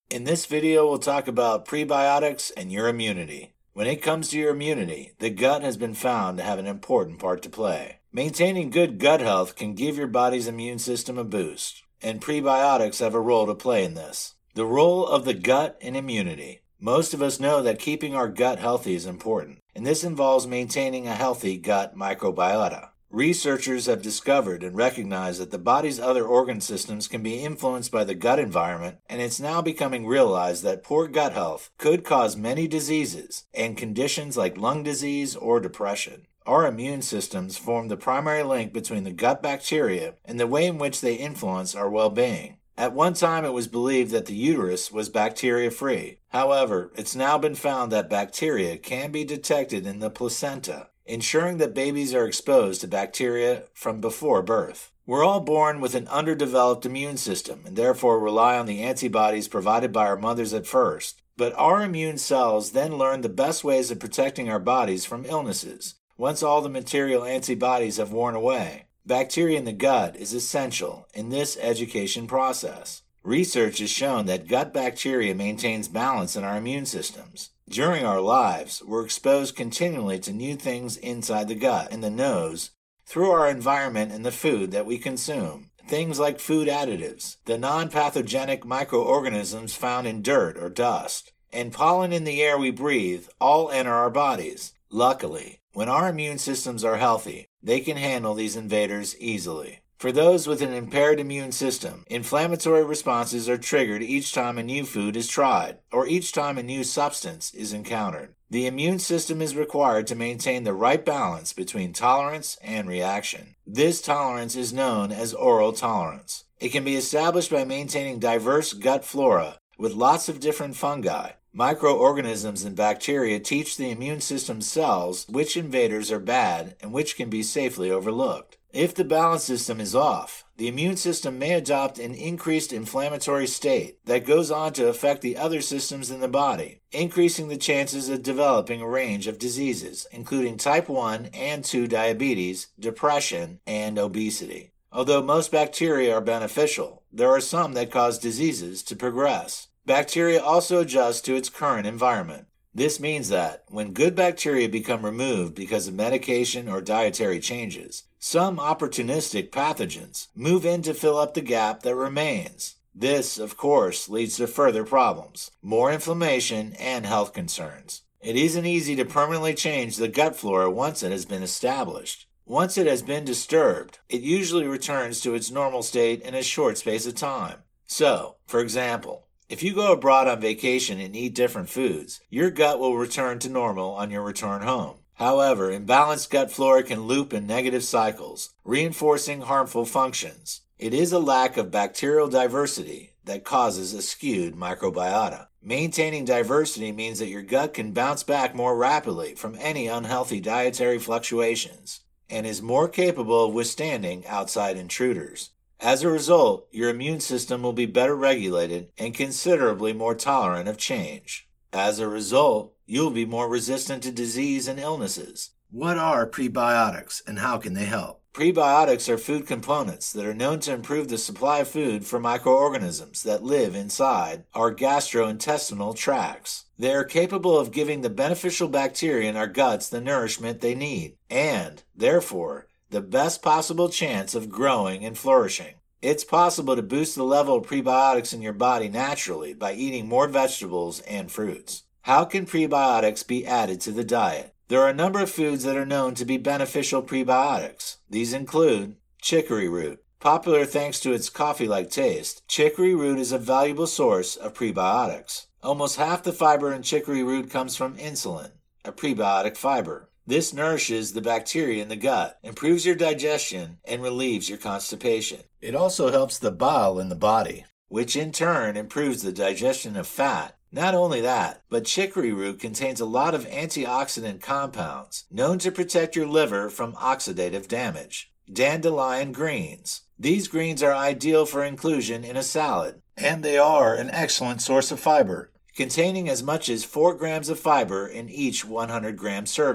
In this video, we'll talk about prebiotics and your immunity. When it comes to your immunity, the gut has been found to have an important part to play. Maintaining good gut health can give your body's immune system a boost, and prebiotics have a role to play in this. The role of the gut in immunity. Most of us know that keeping our gut healthy is important, and this involves maintaining a healthy gut microbiota. Researchers have discovered and recognized that the body's other organ systems can be influenced by the gut environment, and it's now becoming realized that poor gut health could cause many diseases and conditions like lung disease or depression. Our immune systems form the primary link between the gut bacteria and the way in which they influence our well-being. At one time, it was believed that the uterus was bacteria-free. However, it's now been found that bacteria can be detected in the placenta, ensuring that babies are exposed to bacteria from before birth. We're all born with an underdeveloped immune system and therefore rely on the antibodies provided by our mothers at first. But our immune cells then learn the best ways of protecting our bodies from illnesses once all the material antibodies have worn away. Bacteria in the gut is essential in this education process. Research has shown that gut bacteria maintains balance in our immune systems. During our lives, we're exposed continually to new things inside the gut and the nose through our environment and the food that we consume. Things like food additives, the non-pathogenic microorganisms found in dirt or dust, and pollen in the air we breathe all enter our bodies. Luckily, when our immune systems are healthy, they can handle these invaders easily. For those with an impaired immune system, inflammatory responses are triggered each time a new food is tried, or each time a new substance is encountered. The immune system is required to maintain the right balance between tolerance and reaction. This tolerance is known as oral tolerance. It can be established by maintaining diverse gut flora with lots of different fungi. Microorganisms and bacteria teach the immune system cells which invaders are bad and which can be safely overlooked. If the balance system is off, the immune system may adopt an increased inflammatory state that goes on to affect the other systems in the body, increasing the chances of developing a range of diseases, including type 1 and 2 diabetes, depression, and obesity. Although most bacteria are beneficial, there are some that cause diseases to progress. Bacteria also adjust to its current environment. This means that, when good bacteria become removed because of medication or dietary changes, some opportunistic pathogens move in to fill up the gap that remains. This, of course, leads to further problems, more inflammation, and health concerns. It isn't easy to permanently change the gut flora once it has been established. Once it has been disturbed, it usually returns to its normal state in a short space of time. So, for example, if you go abroad on vacation and eat different foods, your gut will return to normal on your return home. However, imbalanced gut flora can loop in negative cycles, reinforcing harmful functions. It is a lack of bacterial diversity that causes a skewed microbiota. Maintaining diversity means that your gut can bounce back more rapidly from any unhealthy dietary fluctuations and is more capable of withstanding outside intruders. As a result, your immune system will be better regulated and considerably more tolerant of change. As a result, you'll be more resistant to disease and illnesses. What are prebiotics and how can they help? Prebiotics are food components that are known to improve the supply of food for microorganisms that live inside our gastrointestinal tracts. They are capable of giving the beneficial bacteria in our guts the nourishment they need, and, therefore, the best possible chance of growing and flourishing. It's possible to boost the level of prebiotics in your body naturally by eating more vegetables and fruits. How can prebiotics be added to the diet? There are a number of foods that are known to be beneficial prebiotics. These include chicory root. Popular thanks to its coffee-like taste, chicory root is a valuable source of prebiotics. Almost half the fiber in chicory root comes from insulin, a prebiotic fiber. This nourishes the bacteria in the gut, improves your digestion, and relieves your constipation. It also helps the bile in the body, which in turn improves the digestion of fat. Not only that, but chicory root contains a lot of antioxidant compounds known to protect your liver from oxidative damage. Dandelion greens. These greens are ideal for inclusion in a salad, and they are an excellent source of fiber, containing as much as 4 grams of fiber in each 100-gram serving.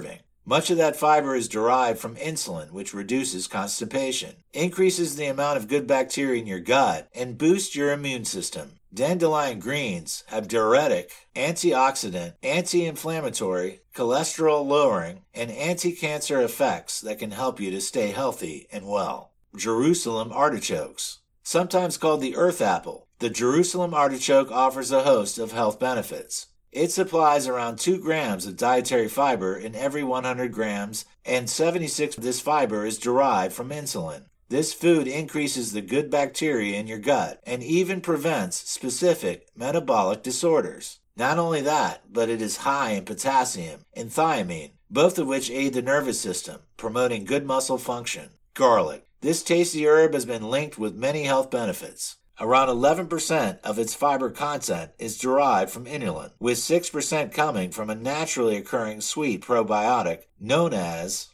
Much of that fiber is derived from insulin, which reduces constipation, increases the amount of good bacteria in your gut, and boosts your immune system. Dandelion greens have diuretic, antioxidant, anti-inflammatory, cholesterol-lowering, and anti-cancer effects that can help you to stay healthy and well. Jerusalem artichokes. Sometimes called the earth apple, the Jerusalem artichoke offers a host of health benefits. It supplies around 2 grams of dietary fiber in every 100 grams, and 76 of this fiber is derived from insulin. This food increases the good bacteria in your gut and even prevents specific metabolic disorders. Not only that, but it is high in potassium and thiamine, both of which aid the nervous system, promoting good muscle function. Garlic. This tasty herb has been linked with many health benefits. Around 11% of its fiber content is derived from inulin, with 6% coming from a naturally occurring sweet probiotic known as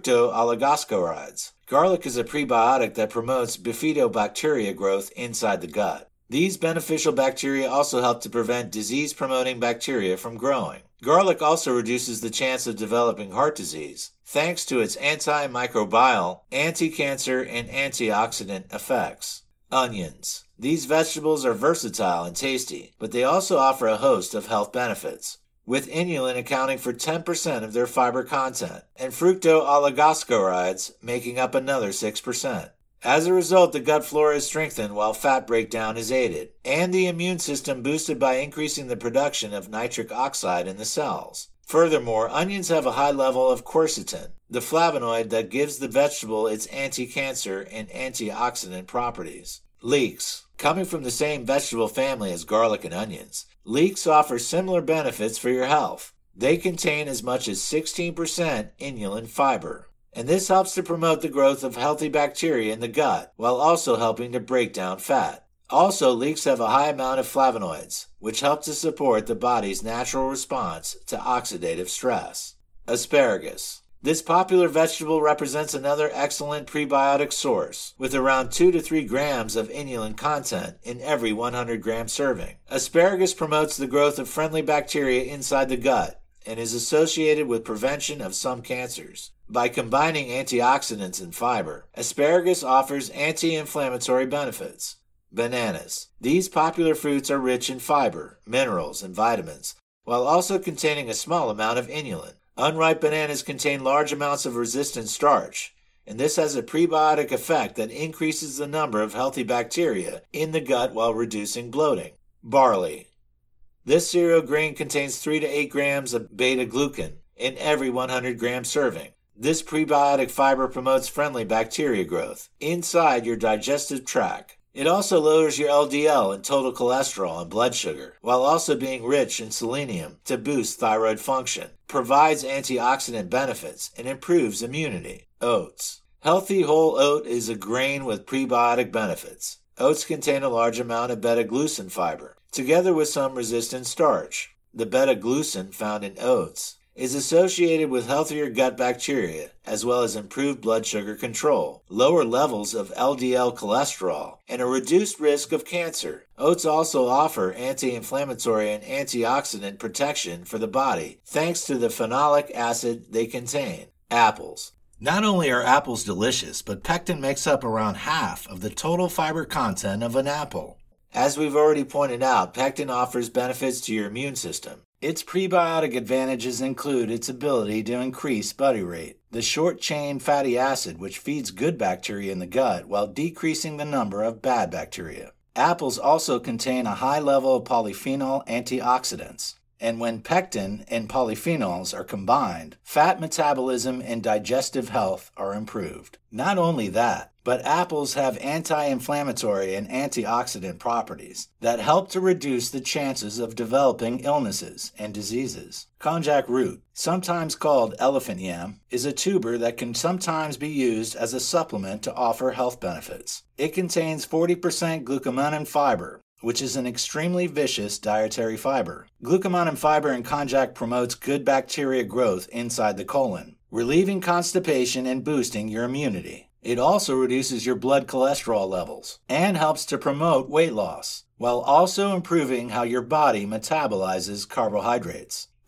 fructooligosaccharides. Garlic is a prebiotic that promotes bifidobacteria growth inside the gut. These beneficial bacteria also help to prevent disease-promoting bacteria from growing. Garlic also reduces the chance of developing heart disease, thanks to its antimicrobial, anti-cancer, and antioxidant effects. Onions. These vegetables are versatile and tasty, but they also offer a host of health benefits, with inulin accounting for 10% of their fiber content, and fructooligosaccharides making up another 6%. As a result, the gut flora is strengthened while fat breakdown is aided, and the immune system boosted by increasing the production of nitric oxide in the cells. Furthermore, onions have a high level of quercetin, the flavonoid that gives the vegetable its anti-cancer and antioxidant properties. Leeks. Coming from the same vegetable family as garlic and onions, leeks offer similar benefits for your health. They contain as much as 16% inulin fiber, and this helps to promote the growth of healthy bacteria in the gut while also helping to break down fat. Also, leeks have a high amount of flavonoids, which help to support the body's natural response to oxidative stress. Asparagus. This popular vegetable represents another excellent prebiotic source, with around 2 to 3 grams of inulin content in every 100-gram serving. Asparagus promotes the growth of friendly bacteria inside the gut and is associated with prevention of some cancers. By combining antioxidants and fiber, asparagus offers anti-inflammatory benefits. Bananas. These popular fruits are rich in fiber, minerals, and vitamins, while also containing a small amount of inulin. Unripe bananas contain large amounts of resistant starch, and this has a prebiotic effect that increases the number of healthy bacteria in the gut while reducing bloating. Barley. This cereal grain contains 3 to 8 grams of beta-glucan in every 100-gram serving. This prebiotic fiber promotes friendly bacteria growth inside your digestive tract. It also lowers your LDL and total cholesterol and blood sugar, while also being rich in selenium to boost thyroid function, provides antioxidant benefits, and improves immunity. Oats. Healthy whole oat is a grain with prebiotic benefits. Oats contain a large amount of beta-glucan fiber, together with some resistant starch. The beta-glucan found in oats is associated with healthier gut bacteria, as well as improved blood sugar control, lower levels of LDL cholesterol, and a reduced risk of cancer. Oats also offer anti-inflammatory and antioxidant protection for the body, thanks to the phenolic acid they contain. Apples. Not only are apples delicious, but pectin makes up around half of the total fiber content of an apple. As we've already pointed out, pectin offers benefits to your immune system. Its prebiotic advantages include its ability to increase butyrate, the short-chain fatty acid which feeds good bacteria in the gut while decreasing the number of bad bacteria. Apples also contain a high level of polyphenol antioxidants, and when pectin and polyphenols are combined, fat metabolism and digestive health are improved. Not only that, but apples have anti-inflammatory and antioxidant properties that help to reduce the chances of developing illnesses and diseases. Konjac root, sometimes called elephant yam, is a tuber that can sometimes be used as a supplement to offer health benefits. It contains 40% glucomannan fiber, which is an extremely vicious dietary fiber. Glucomannan fiber in konjac promotes good bacteria growth inside the colon, relieving constipation and boosting your immunity. It also reduces your blood cholesterol levels and helps to promote weight loss, while also improving how your body metabolizes carbohydrates.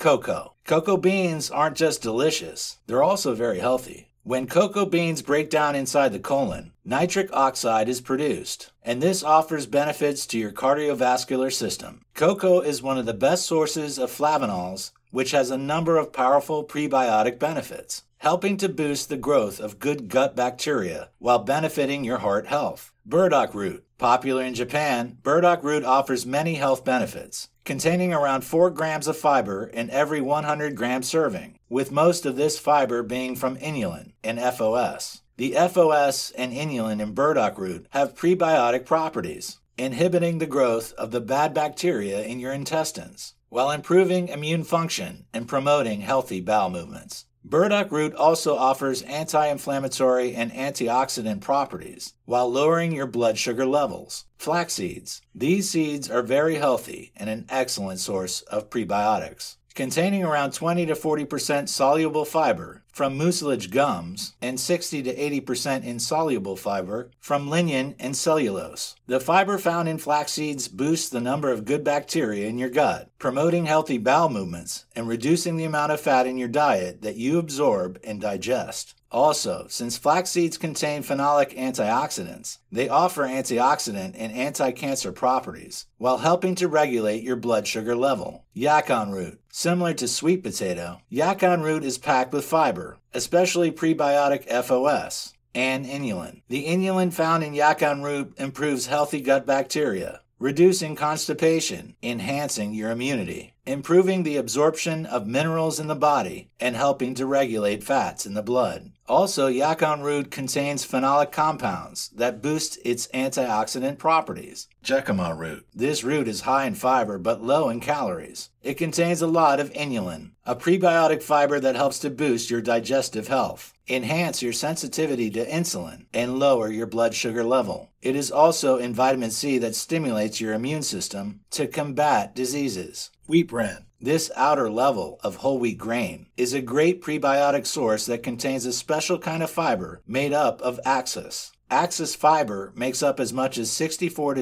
Cocoa. Cocoa beans aren't just delicious, they're also very healthy. When cocoa beans break down inside the colon, nitric oxide is produced, and this offers benefits to your cardiovascular system. Cocoa is one of the best sources of flavanols, which has a number of powerful prebiotic benefits, helping to boost the growth of good gut bacteria while benefiting your heart health. Burdock root. Popular in Japan, burdock root offers many health benefits, containing around 4 grams of fiber in every 100-gram serving, with most of this fiber being from inulin and FOS. The FOS and inulin in burdock root have prebiotic properties, inhibiting the growth of the bad bacteria in your intestines, while improving immune function and promoting healthy bowel movements. Burdock root also offers anti-inflammatory and antioxidant properties while lowering your blood sugar levels. Flax seeds. These seeds are very healthy and an excellent source of prebiotics, containing around 20 to 40% soluble fiber from mucilage gums and 60 to 80% insoluble fiber from lignin and cellulose. The fiber found in flax seeds boosts the number of good bacteria in your gut, promoting healthy bowel movements and reducing the amount of fat in your diet that you absorb and digest. Also, since flax seeds contain phenolic antioxidants, they offer antioxidant and anti-cancer properties while helping to regulate your blood sugar level. Yacon root. Similar to sweet potato, yacon root is packed with fiber, especially prebiotic FOS and inulin. The inulin found in yacon root improves healthy gut bacteria, reducing constipation, enhancing your immunity, improving the absorption of minerals in the body, and helping to regulate fats in the blood. Also, yacon root contains phenolic compounds that boost its antioxidant properties. Jicama root. This root is high in fiber but low in calories. It contains a lot of inulin, a prebiotic fiber that helps to boost your digestive health, enhance your sensitivity to insulin, and lower your blood sugar level. It is also in vitamin C that stimulates your immune system to combat diseases. Wheat bran. This outer level of whole wheat grain is a great prebiotic source that contains a special kind of fiber made up of Axis. Axis fiber makes up as much as 64 to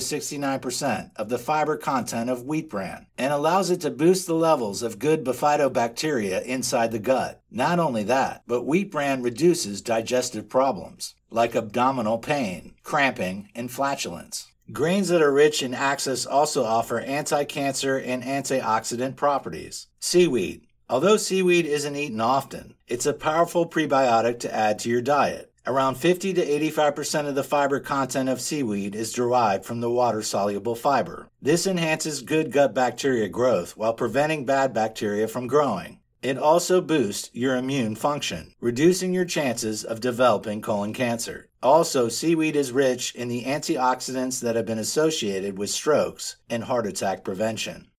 69% of the fiber content of wheat bran and allows it to boost the levels of good bifidobacteria inside the gut. Not only that, but wheat bran reduces digestive problems like abdominal pain, cramping, and flatulence. Grains that are rich in Axis also offer anti-cancer and antioxidant properties. Seaweed. Although seaweed isn't eaten often, it's a powerful prebiotic to add to your diet. Around 50 to 85% of the fiber content of seaweed is derived from the water-soluble fiber. This enhances good gut bacteria growth while preventing bad bacteria from growing. It also boosts your immune function, reducing your chances of developing colon cancer. Also, seaweed is rich in the antioxidants that have been associated with strokes and heart attack prevention.